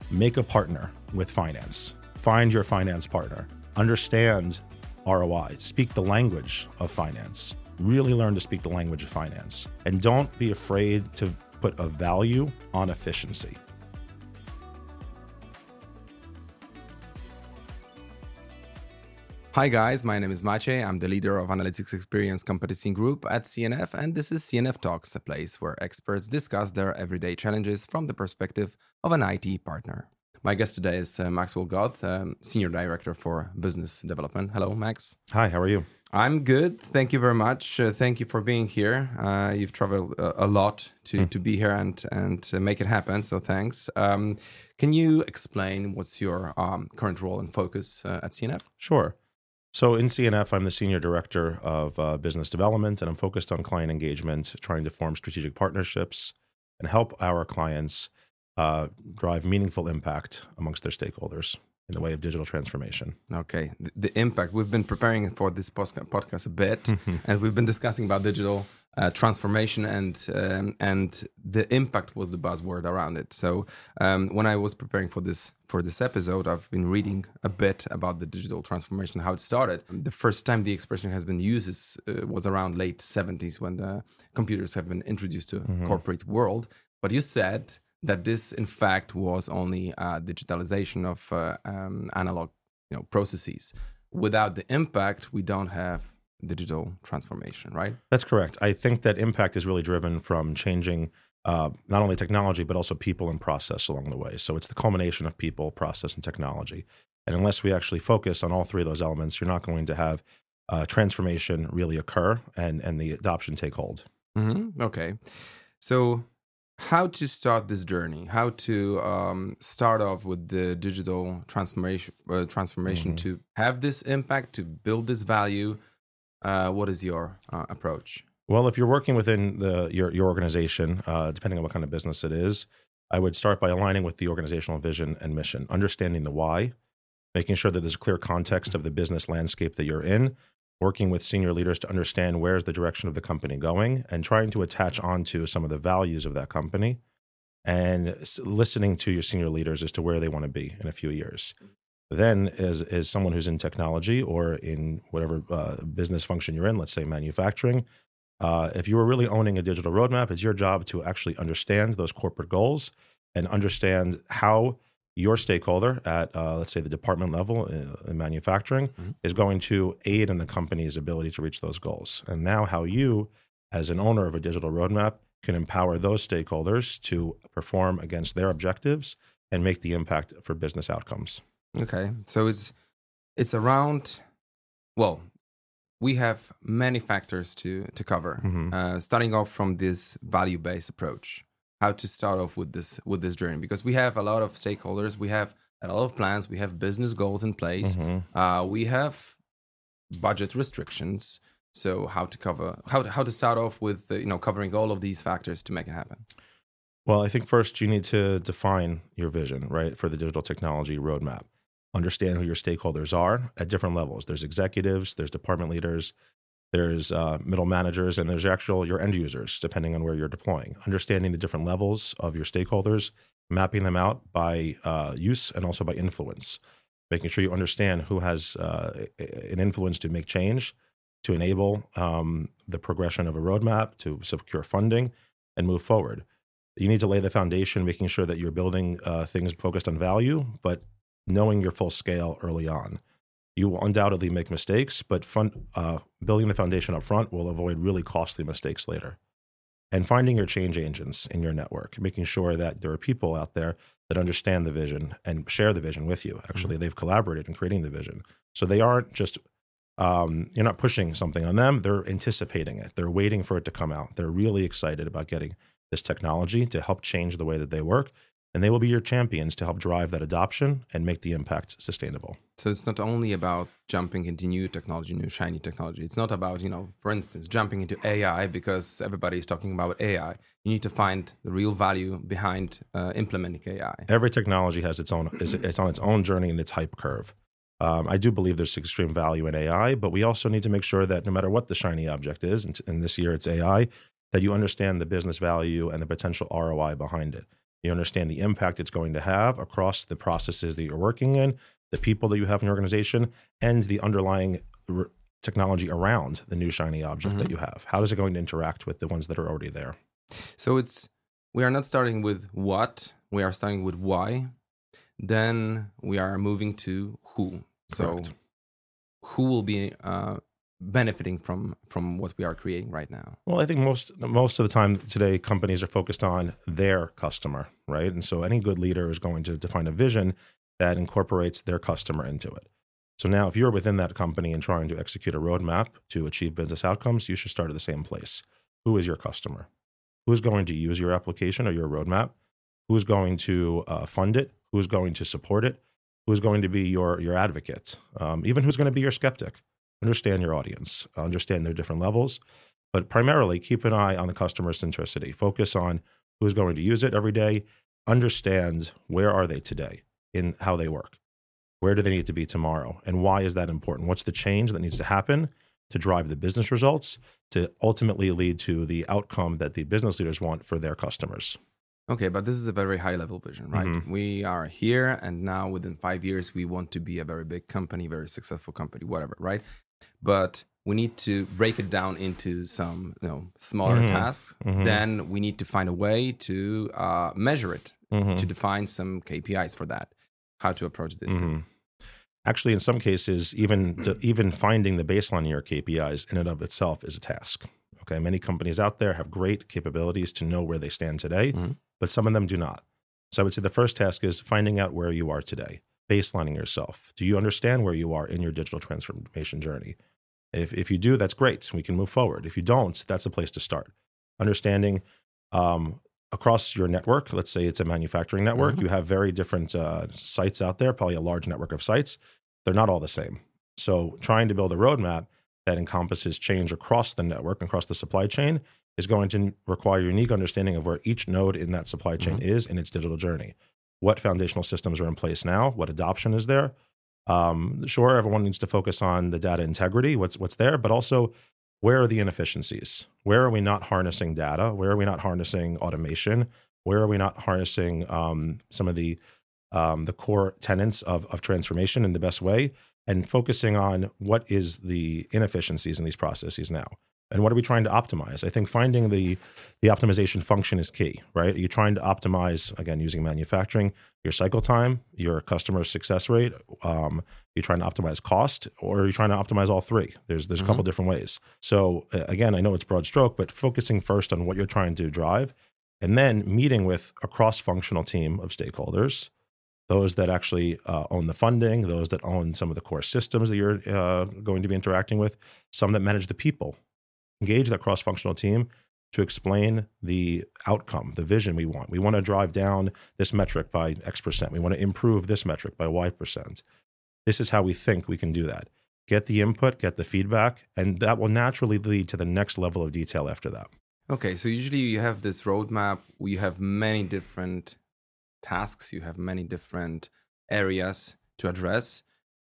Make a partner with finance. Find your finance partner. Understand ROI. Speak the language of finance. Really learn to speak the language of finance. And don't be afraid to put a value on efficiency. Hi guys, my name is Maciej. I'm the leader of Analytics Experience Competency Group at CNF, and this is CNF Talks, a place where experts discuss their everyday challenges from the perspective of an IT partner. My guest today is Maxwell Goth, Senior Director for Business Development. Hello, Max. Hi, how are you? I'm good. Thank you very much. Thank you for being here. You've traveled a lot to be here and make it happen, so thanks. Can you explain what's your current role and focus at CNF? Sure. So in CNF, I'm the Senior Director of Business Development, and I'm focused on client engagement, trying to form strategic partnerships and help our clients drive meaningful impact amongst their stakeholders in the way of digital transformation. Okay. The impact. We've been preparing for this podcast a bit, and we've been discussing about digital transformation, and the impact was the buzzword around it. So when I was preparing for this episode, I've been reading a bit about the digital transformation, how it started. The first time the expression has been used was around late 70s when the computers have been introduced to corporate world. But you said that this, in fact, was only digitalization of analog, processes. Without the impact, we don't have digital transformation, right? That's correct. I think that impact is really driven from changing not only technology, but also people and process along the way. So it's the culmination of people, process, and technology. And unless we actually focus on all three of those elements, you're not going to have transformation really occur and the adoption take hold. Mm-hmm. Okay. So how to start this journey? How to start off with the digital transformation to have this impact, to build this value? What is your approach? Well, if you're working within your organization, depending on what kind of business it is, I would start by aligning with the organizational vision and mission, understanding the why, making sure that there's a clear context of the business landscape that you're in, working with senior leaders to understand where's the direction of the company going, and trying to attach onto some of the values of that company, and listening to your senior leaders as to where they want to be in a few years. Then, as someone who's in technology or in whatever business function you're in, let's say manufacturing, if you were really owning a digital roadmap, it's your job to actually understand those corporate goals and understand how your stakeholder at, let's say, the department level in manufacturing is going to aid in the company's ability to reach those goals. And now how you, as an owner of a digital roadmap, can empower those stakeholders to perform against their objectives and make the impact for business outcomes. Okay, so it's around, well, we have many factors to cover. Starting off from this value-based approach, how to start off with this journey, because we have a lot of stakeholders, we have a lot of plans, we have business goals in place, we have budget restrictions. So how to start off with covering all of these factors to make it happen? Well, I think first you need to define your vision, right, for the digital technology roadmap. Understand who your stakeholders are at different levels. There's executives, there's department leaders, there's middle managers, and there's your end users, depending on where you're deploying. Understanding the different levels of your stakeholders, mapping them out by use and also by influence. Making sure you understand who has an influence to make change, to enable the progression of a roadmap, to secure funding, and move forward. You need to lay the foundation, making sure that you're building things focused on value, but knowing your full scale early on. You will undoubtedly make mistakes, but building the foundation up front will avoid really costly mistakes later. And finding your change agents in your network, making sure that there are people out there that understand the vision and share the vision with you. Actually, they've collaborated in creating the vision. So they aren't just, you're not pushing something on them, they're anticipating it. They're waiting for it to come out. They're really excited about getting this technology to help change the way that they work. And they will be your champions to help drive that adoption and make the impact sustainable. So it's not only about jumping into new technology, new shiny technology. It's not about, for instance, jumping into AI because everybody is talking about AI. You need to find the real value behind implementing AI. Every technology has it's on its own journey and its hype curve. I do believe there's extreme value in AI, but we also need to make sure that no matter what the shiny object is, and this year it's AI, that you understand the business value and the potential ROI behind it. You understand the impact it's going to have across the processes that you're working in, the people that you have in your organization, and the underlying technology around the new shiny object that you have. How is it going to interact with the ones that are already there? So we are not starting with what, we are starting with why. Then we are moving to who. Correct. So who will be benefiting from what we are creating right now? Well, I think most of the time today, companies are focused on their customer, right? And so any good leader is going to define a vision that incorporates their customer into it. So now if you're within that company and trying to execute a roadmap to achieve business outcomes, you should start at the same place. Who is your customer? Who's going to use your application or your roadmap? Who's going to fund it? Who's going to support it? Who's going to be your advocate? Even who's going to be your skeptic? Understand your audience, understand their different levels, but primarily keep an eye on the customer centricity. Focus on who's going to use it every day. Understand where are they today in how they work. Where do they need to be tomorrow? And why is that important? What's the change that needs to happen to drive the business results to ultimately lead to the outcome that the business leaders want for their customers? Okay, but this is a very high level vision, right? Mm-hmm. We are here, and now within 5 years, we want to be a very big company, very successful company, whatever, right? But we need to break it down into some, smaller tasks. Then we need to find a way to measure it, to define some KPIs for that. How to approach this thing. Actually, in some cases, even finding the baseline of your KPIs in and of itself is a task. Okay, many companies out there have great capabilities to know where they stand today, but some of them do not. So I would say the first task is finding out where you are today, baselining yourself. Do you understand where you are in your digital transformation journey? If you do, that's great. We can move forward. If you don't, that's a place to start. Understanding across your network, let's say it's a manufacturing network, you have very different sites out there, probably a large network of sites. They're not all the same. So trying to build a roadmap that encompasses change across the network, across the supply chain, is going to require a unique understanding of where each node in that supply chain is in its digital journey. What foundational systems are in place now? What adoption is there? Sure, everyone needs to focus on the data integrity, what's there, but also where are the inefficiencies? Where are we not harnessing data? Where are we not harnessing automation? Where are we not harnessing some of the core tenets of transformation in the best way, and focusing on what is the inefficiencies in these processes now? And what are we trying to optimize? I think finding the optimization function is key, right? Are you trying to optimize, again, using manufacturing, your cycle time, your customer success rate? You're trying to optimize cost, or are you trying to optimize all three? There's a couple different ways. So again, I know it's broad stroke, but focusing first on what you're trying to drive, and then meeting with a cross-functional team of stakeholders, those that actually own the funding, those that own some of the core systems that you're going to be interacting with, some that manage the people. Engage that cross-functional team to explain the outcome, the vision we want. We want to drive down this metric by X%. We want to improve this metric by Y%. This is how we think we can do that. Get the input, get the feedback, and that will naturally lead to the next level of detail after that. Okay, so usually you have this roadmap, you have many different tasks, you have many different areas to address.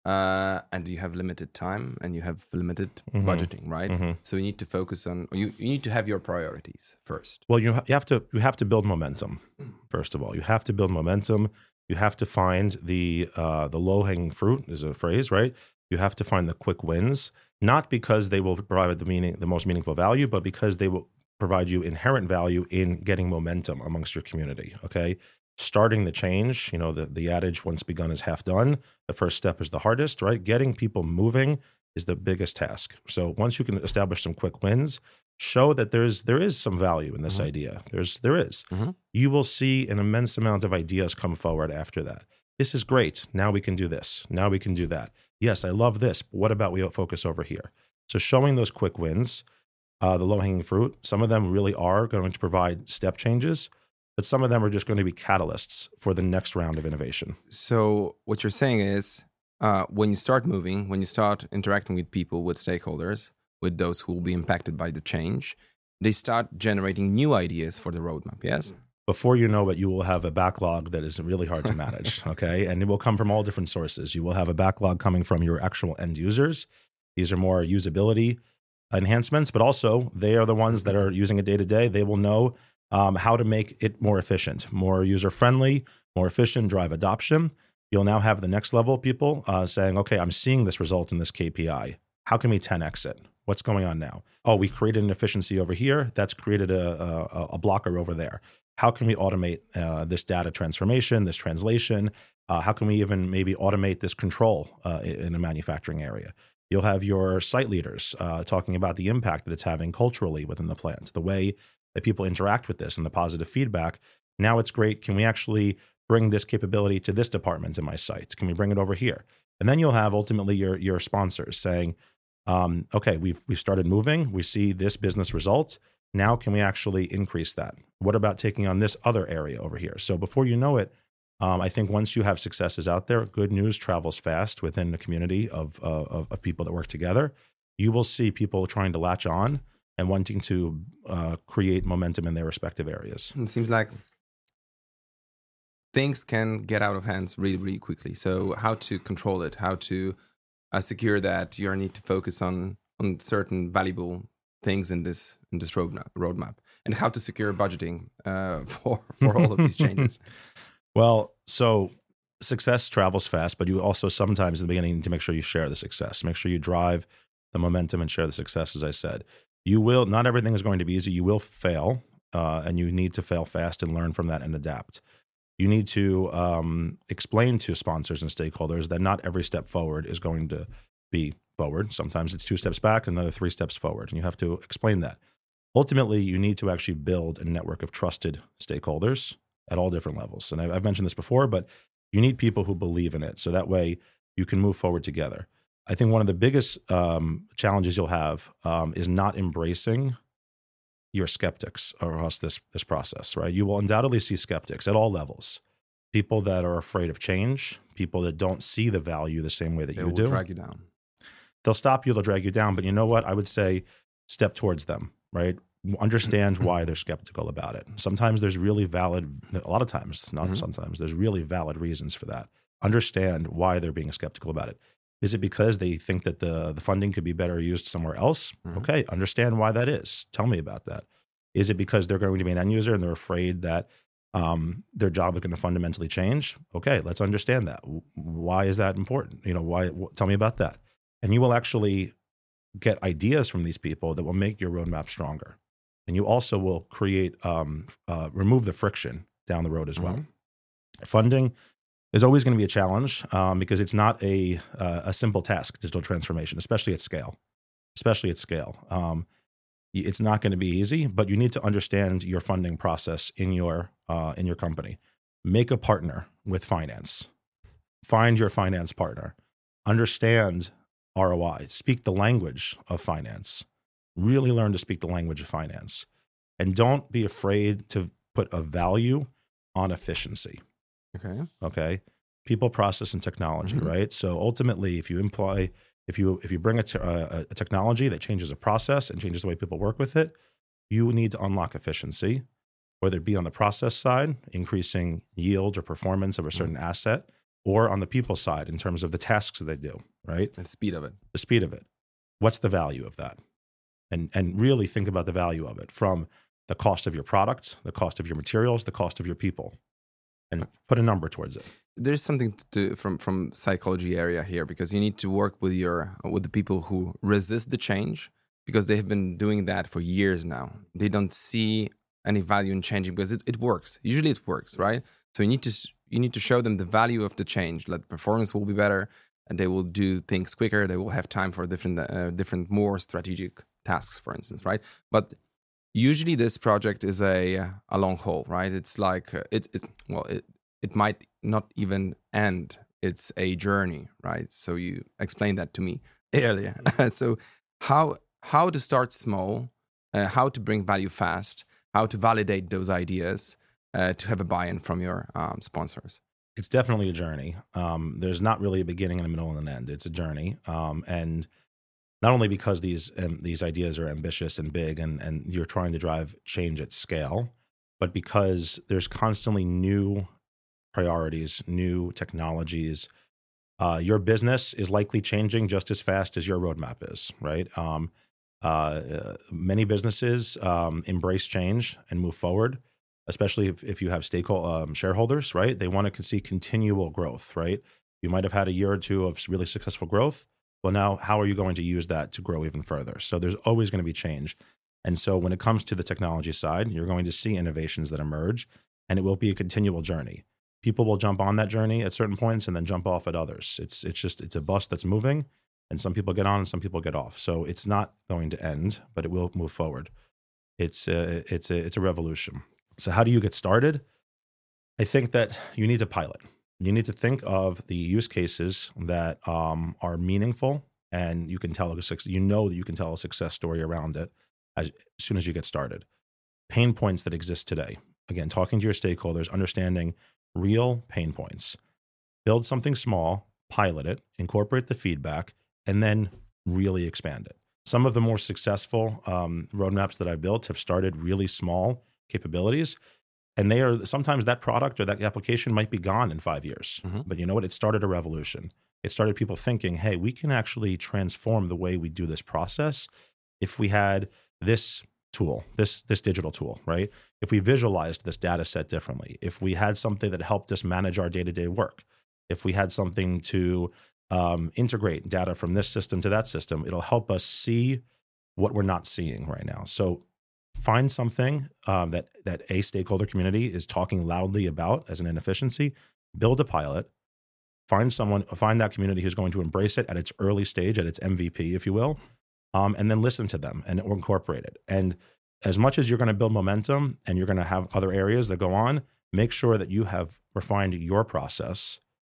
And you have limited time and you have limited budgeting, right? So you need to focus on, you need to have your priorities first. Well, you have to build momentum. First of all, you have to build momentum. You have to find the low hanging fruit is a phrase, right? You have to find the quick wins, not because they will provide the most meaningful value, but because they will provide you inherent value in getting momentum amongst your community. Okay. Starting the change, the adage, once begun is half done. The first step is the hardest, right? Getting people moving is the biggest task. So once you can establish some quick wins, show that there is some value in this idea. There is. You will see an immense amount of ideas come forward after that. This is great. Now we can do this. Now we can do that. Yes, I love this. But what about we focus over here? So showing those quick wins, the low-hanging fruit, some of them really are going to provide step changes, but some of them are just going to be catalysts for the next round of innovation. So what you're saying is when you start moving, when you start interacting with people, with stakeholders, with those who will be impacted by the change, they start generating new ideas for the roadmap, yes? Before you know it, you will have a backlog that is really hard to manage, okay? And it will come from all different sources. You will have a backlog coming from your actual end users. These are more usability enhancements, but also they are the ones that are using it day to day. They will know how to make it more efficient, more user-friendly, more efficient, drive adoption. You'll now have the next level of people saying, okay, I'm seeing this result in this KPI. How can we 10x it? What's going on now? Oh, we created an efficiency over here. That's created a blocker over there. How can we automate this data transformation, this translation? How can we even maybe automate this control in a manufacturing area? You'll have your site leaders talking about the impact that it's having culturally within the plant, the way that people interact with this and the positive feedback. Now it's great. Can we actually bring this capability to this department in my site? Can we bring it over here? And then you'll have ultimately your sponsors saying, okay, we've started moving. We see this business result. Now can we actually increase that? What about taking on this other area over here? So before you know it, I think once you have successes out there, good news travels fast within the community of people that work together. You will see people trying to latch on and wanting to create momentum in their respective areas. It seems like things can get out of hands really, really quickly. So how to control it, how to secure that you need to focus on certain valuable things in this roadmap, and how to secure budgeting for all of these changes. Well, so success travels fast, but you also sometimes in the beginning need to make sure you share the success. Make sure you drive the momentum and share the success, as I said. Not everything is going to be easy. You will fail, and you need to fail fast and learn from that and adapt. You need to explain to sponsors and stakeholders that not every step forward is going to be forward. Sometimes it's 2 steps back, another 3 steps forward, and you have to explain that. Ultimately, you need to actually build a network of trusted stakeholders at all different levels. And I've mentioned this before, but you need people who believe in it, so that way you can move forward together. I think one of the biggest challenges you'll have is not embracing your skeptics across this process, right? You will undoubtedly see skeptics at all levels. People that are afraid of change, people that don't see the value the same way that you do. They will drag you down. They'll stop you, they'll drag you down. But you know what? I would say step towards them, right? Understand why they're skeptical about it. Sometimes there's really valid, a lot of times, not sometimes, there's really valid reasons for that. Understand why they're being skeptical about it. Is it because they think that the funding could be better used somewhere else? Okay, understand why that is. Tell me about that. Is it because they're going to be an end user and they're afraid that their job is going to fundamentally change? Okay, let's understand that. Why is that important? Tell me about that. And you will actually get ideas from these people that will make your roadmap stronger. And you also will create, remove the friction down the road as well. Funding is always going to be a challenge because it's not a simple task, digital transformation, especially at scale. It's not going to be easy, but you need to understand your funding process in your company. Make a partner with finance. Find your finance partner. Understand ROI. Speak the language of finance. Really learn to speak the language of finance. And don't be afraid to put a value on efficiency. Okay. People, process, and technology, right? So ultimately, if you bring a technology that changes a process and changes the way people work with it, you need to unlock efficiency, whether it be on the process side, increasing yield or performance of a certain asset, or on the people side in terms of the tasks that they do, right? The speed of it. The speed of it. What's the value of that? And really think about the value of it from the cost of your product, the cost of your materials, the cost of your people, and put a number towards it. There's something to from psychology area here, because you need to work with the people who resist the change, because they have been doing that for years now. They don't see any value in changing because it works. Usually it works, right? So you need to show them the value of the change. Like performance will be better, and they will do things quicker. They will have time for different more strategic tasks, for instance, right? But usually this project is a long haul, right? It's like it might not even end. It's a journey, right? So you explained that to me earlier. So how to start small, how to bring value fast, how to validate those ideas, to have a buy-in from your sponsors. It's definitely a journey. There's not really a beginning and a middle and an end. It's a journey, and not only because these ideas are ambitious and big, and you're trying to drive change at scale, but because there's constantly new priorities, new technologies. Your business is likely changing just as fast as your roadmap is, right? Many businesses embrace change and move forward, especially if you have stakeholder shareholders, right? They want to see continual growth, right? You might have had a year or two of really successful growth. Well, now how are you going to use that to grow even further? So there's always going to be change. And so when it comes to the technology side, you're going to see innovations that emerge, and it will be a continual journey. People will jump on that journey at certain points and then jump off at others. It's a bus that's moving, and some people get on and some people get off. So it's not going to end, but it will move forward. It's a revolution. So how do you get started? I think that you need to pilot. You need to think of the use cases that are meaningful, and you can tell that you can tell a success story around it as soon as you get started. Pain points that exist today. Again, talking to your stakeholders, understanding real pain points. Build something small, pilot it, incorporate the feedback, and then really expand it. Some of the more successful roadmaps that I've built have started really small capabilities, and they are sometimes that product or that application might be gone in 5 years. Mm-hmm. But you know what? It started a revolution. It started people thinking, hey, we can actually transform the way we do this process if we had this tool, this digital tool, right? If we visualized this data set differently, if we had something that helped us manage our day-to-day work, if we had something to integrate data from this system to that system, it'll help us see what we're not seeing right now. So find something that a stakeholder community is talking loudly about as an inefficiency, build a pilot, find that community who's going to embrace it at its early stage, at its MVP, if you will, and then listen to them and incorporate it. And as much as you're going to build momentum and you're going to have other areas that go on, make sure that you have refined your process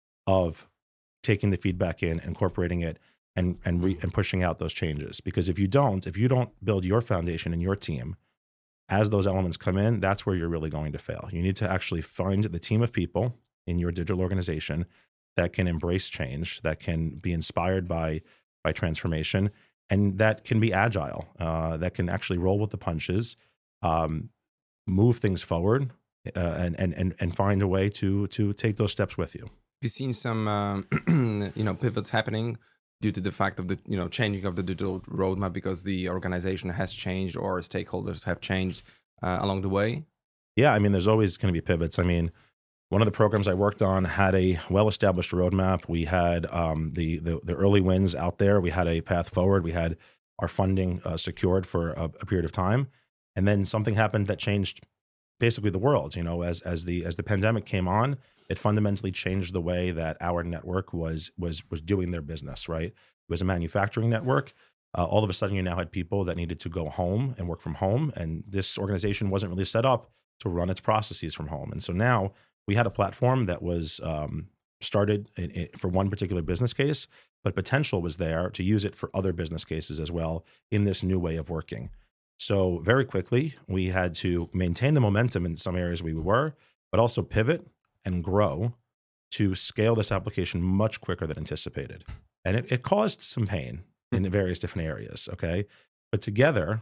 of taking the feedback in, incorporating it, and pushing out those changes. Because if you don't build your foundation and your team, as those elements come in, that's where you're really going to fail. You need to actually find the team of people in your digital organization that can embrace change, that can be inspired by transformation, and that can be agile, that can actually roll with the punches, move things forward, and find a way to take those steps with you. You've seen some pivots happening due to the fact of the changing of the digital roadmap because the organization has changed or stakeholders have changed along the way? Yeah, I mean, there's always going to be pivots. I mean, one of the programs I worked on had a well-established roadmap. We had the early wins out there. We had a path forward. We had our funding secured for a period of time, and then something happened that changed basically the world. As the pandemic came on, it fundamentally changed the way that our network was doing their business. Right, it was a manufacturing network. All of a sudden, you now had people that needed to go home and work from home, and this organization wasn't really set up to run its processes from home. And so now we had a platform that was started for one particular business case, but potential was there to use it for other business cases as well in this new way of working. So very quickly, we had to maintain the momentum in some areas we were, but also pivot and grow to scale this application much quicker than anticipated. And it caused some pain in various different areas, okay? But together,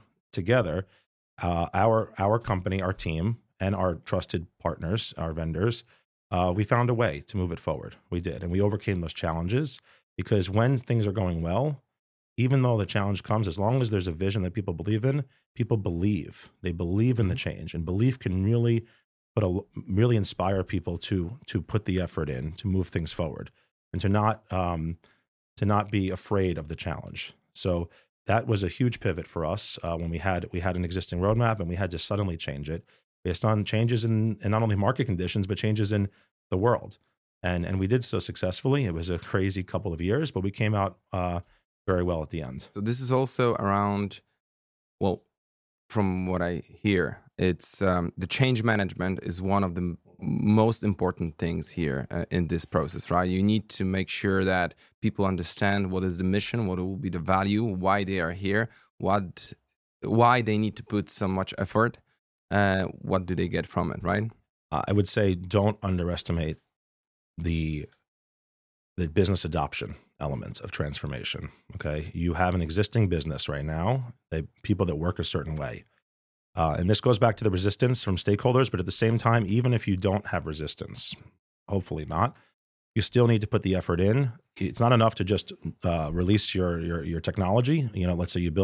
our company, our team, and our trusted partners, our vendors, we found a way to move it forward. We did, and we overcame those challenges because when things are going well, even though the challenge comes, as long as there's a vision that people believe in, people believe. They believe in the change, and belief can really inspire people to put the effort in to move things forward and to not be afraid of the challenge. So that was a huge pivot for us when we had an existing roadmap and we had to suddenly change it based on changes in not only market conditions, but changes in the world. And we did so successfully. It was a crazy couple of years, but we came out very well at the end. So this is also around, well, from what I hear, it's the change management is one of the most important things here in this process, right? You need to make sure that people understand what is the mission, what will be the value, why they are here, why they need to put so much effort. What do they get from it, right? I would say don't underestimate the business adoption element of transformation, okay? You have an existing business right now, people that work a certain way. And this goes back to the resistance from stakeholders, but at the same time, even if you don't have resistance, hopefully not, you still need to put the effort in. It's not enough to just release your technology. Let's say you built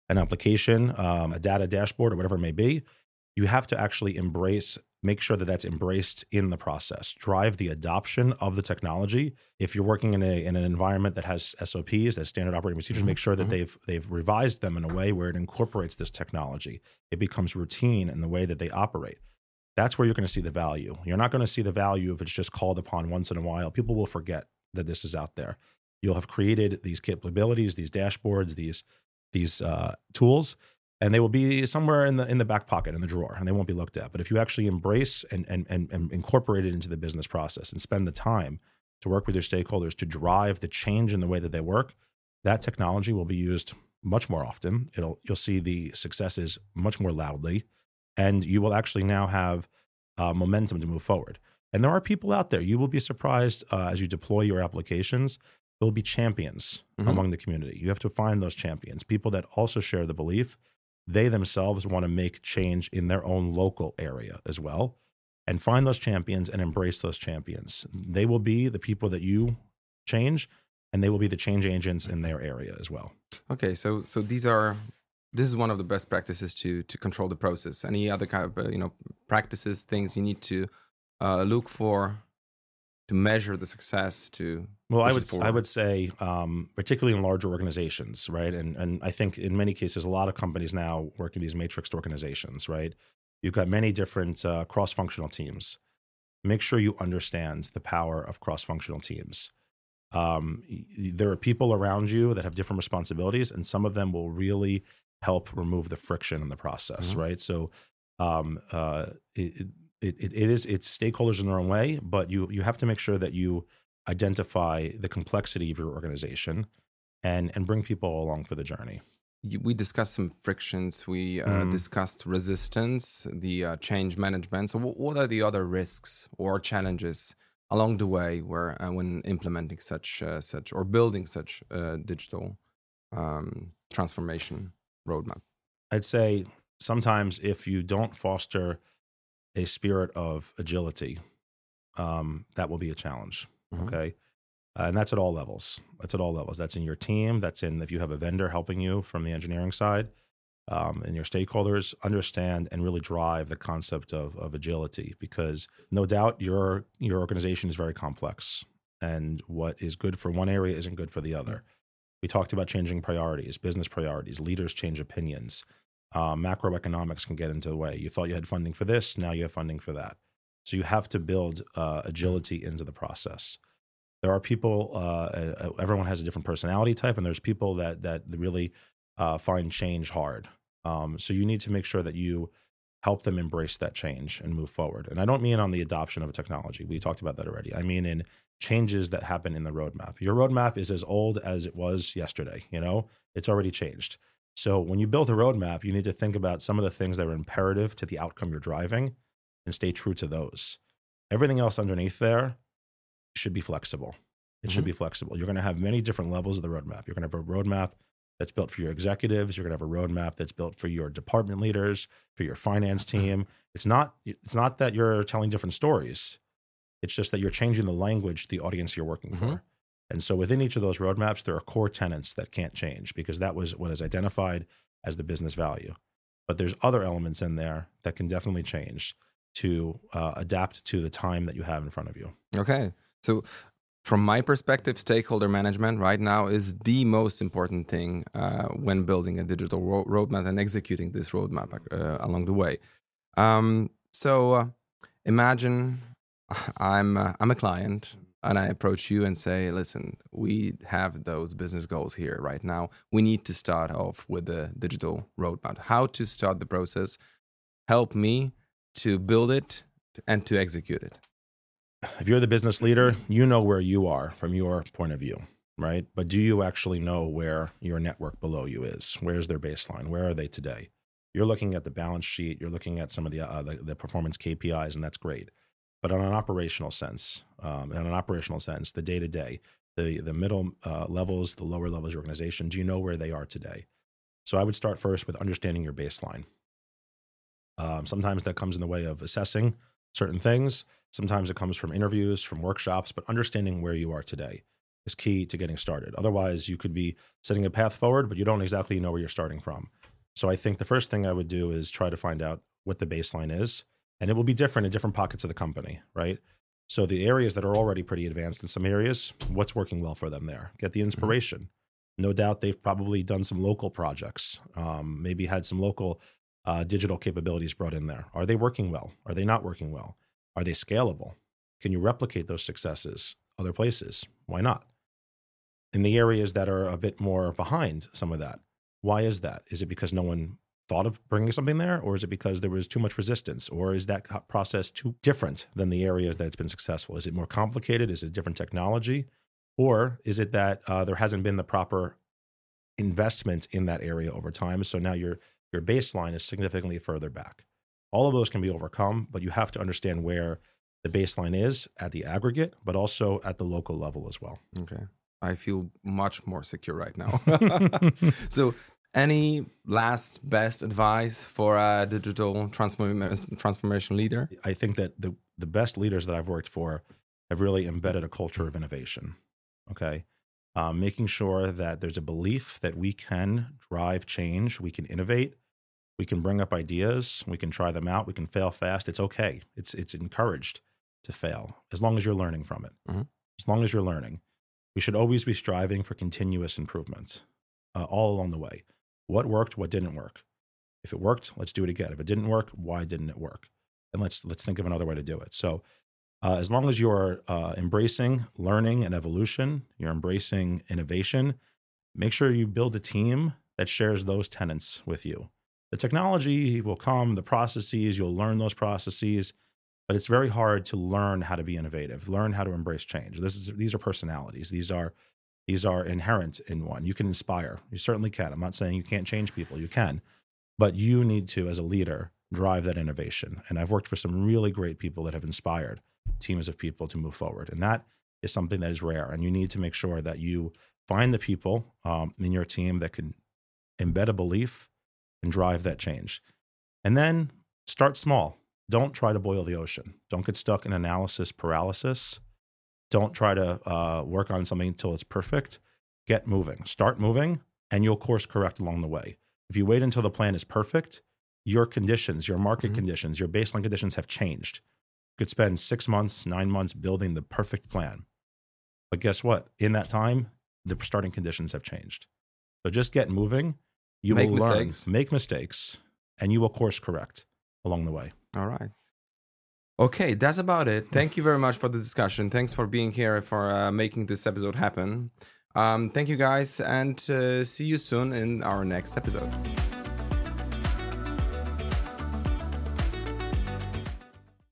an application, a data dashboard, or whatever it may be, you have to actually make sure that that's embraced in the process. Drive the adoption of the technology. If you're working in an environment that has SOPs, that standard operating procedures, make sure that they've revised them in a way where it incorporates this technology. It becomes routine in the way that they operate. That's where you're going to see the value. You're not going to see the value if it's just called upon once in a while. People will forget that this is out there. You'll have created these capabilities, these dashboards, these tools, and they will be somewhere in the back pocket, in the drawer, and they won't be looked at. But if you actually embrace and incorporate it into the business process and spend the time to work with your stakeholders to drive the change in the way that they work, that technology will be used much more often. You'll see the successes much more loudly, and you will actually now have momentum to move forward. And there are people out there. You will be surprised as you deploy your applications. There will be champions among the community. You have to find those champions, people that also share the belief. They themselves want to make change in their own local area as well, and find those champions and embrace those champions. They will be the people that you change, and they will be the change agents in their area as well. Okay, so this is one of the best practices to control the process. Any other kind of practices, things you need to look for to measure the success? I would say, particularly in larger organizations, right? And I think in many cases, a lot of companies now work in these matrixed organizations, right? You've got many different cross-functional teams. Make sure you understand the power of cross-functional teams. There are people around you that have different responsibilities, and some of them will really help remove the friction in the process, right? So it's stakeholders in their own way, but you have to make sure that you identify the complexity of your organization and bring people along for the journey. We discussed some frictions. We discussed resistance, the change management. So what are the other risks or challenges along the way where when implementing such or building such digital transformation roadmap? I'd say sometimes if you don't foster a spirit of agility, that will be a challenge. Okay. And that's at all levels. That's in your team. That's in, if you have a vendor helping you from the engineering side, and your stakeholders understand and really drive the concept of agility, because no doubt your organization is very complex, and what is good for one area isn't good for the other. We talked about changing priorities, business priorities, leaders change opinions. Macroeconomics can get into the way. You thought you had funding for this, now you have funding for that. So you have to build agility into the process. There are people, everyone has a different personality type, and there's people that really find change hard. So you need to make sure that you help them embrace that change and move forward. And I don't mean on the adoption of a technology. We talked about that already. I mean in changes that happen in the roadmap. Your roadmap is as old as it was yesterday. It's already changed. So when you build a roadmap, you need to think about some of the things that are imperative to the outcome you're driving and stay true to those. Everything else underneath there should be flexible. It should be flexible. You're going to have many different levels of the roadmap. You're going to have a roadmap that's built for your executives. You're going to have a roadmap that's built for your department leaders, for your finance team. It's not that you're telling different stories. It's just that you're changing the language to the audience you're working for. And so within each of those roadmaps, there are core tenets that can't change, because that was what is identified as the business value. But there's other elements in there that can definitely change to adapt to the time that you have in front of you. Okay. So from my perspective, stakeholder management right now is the most important thing when building a digital roadmap and executing this roadmap along the way. So imagine I'm a client and I approach you and say, listen, we have those business goals here right now. We need to start off with the digital roadmap. How to start the process? Help me to build it and to execute it. If you're the business leader, you know where you are from your point of view, right? But do you actually know where your network below you is? Where's their baseline? Where are they today? You're looking at the balance sheet. You're looking at some of the performance KPIs, and that's great. But on an operational sense, the day-to-day, the middle levels, the lower levels of your organization, do you know where they are today? So I would start first with understanding your baseline. Sometimes that comes in the way of assessing certain things. Sometimes it comes from interviews, from workshops, but understanding where you are today. is key to getting started. Otherwise, you could be setting a path forward, but you don't exactly know where you're starting from. So I think the first thing I would do is try to find out what the baseline is, and it will be different in different pockets of the company, right? So the areas that are already pretty advanced in some areas, what's working well for them there? Get the inspiration. No doubt they've probably done some local projects, maybe had some local digital capabilities brought in there. Are they working well? Are they not working well? Are they scalable? Can you replicate those successes other places? Why not? In the areas that are a bit more behind some of that, why is that? Is it because no one thought of bringing something there? Or is it because there was too much resistance? Or is that process too different than the areas that it's been successful? Is it more complicated? Is it different technology? Or is it that there hasn't been the proper investment in that area over time? So now your baseline is significantly further back. All of those can be overcome, but you have to understand where the baseline is at the aggregate, but also at the local level as well. Okay. I feel much more secure right now. So any last best advice for a digital transformation leader? I think that the best leaders that I've worked for have really embedded a culture of innovation. Okay. Making sure that there's a belief that we can drive change, we can innovate, we can bring up ideas, we can try them out, we can fail fast. It's okay. It's encouraged to fail as long as you're learning from it. Mm-hmm. As long as you're learning. We should always be striving for continuous improvement all along the way. What worked, what didn't work. If it worked, let's do it again. If it didn't work, why didn't it work? And let's think of another way to do it. So as long as you're embracing learning and evolution, you're embracing innovation, make sure you build a team that shares those tenets with you. The technology will come, the processes, you'll learn those processes, but it's very hard to learn how to be innovative, learn how to embrace change. These are personalities. These are inherent in one. You can inspire. You certainly can. I'm not saying you can't change people. You can. But you need to, as a leader, drive that innovation. And I've worked for some really great people that have inspired teams of people to move forward. And that is something that is rare. And you need to make sure that you find the people in your team that can embed a belief and drive that change. And then start small. Don't try to boil the ocean. Don't get stuck in analysis paralysis. Don't try to work on something until it's perfect. Get moving. Start moving, and you'll course correct along the way. If you wait until the plan is perfect, your conditions, your market conditions, your baseline conditions have changed. You could spend 6 months, 9 months building the perfect plan. But guess what? In that time, the starting conditions have changed. So just get moving. You will learn, make mistakes, and you will course correct along the way. All right. Okay, that's about it. Thank you very much for the discussion. Thanks for being here, for making this episode happen. Thank you guys, and see you soon in our next episode.